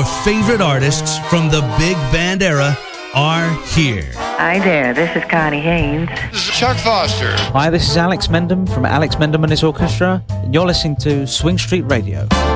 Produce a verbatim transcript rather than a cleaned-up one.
Your favorite artists from the big band era are here. Hi there, this is Connie Haynes. This is Chuck Foster. Hi, this is Alex Mendham from Alex Mendham and his Orchestra, and you're listening to Swing Street Radio.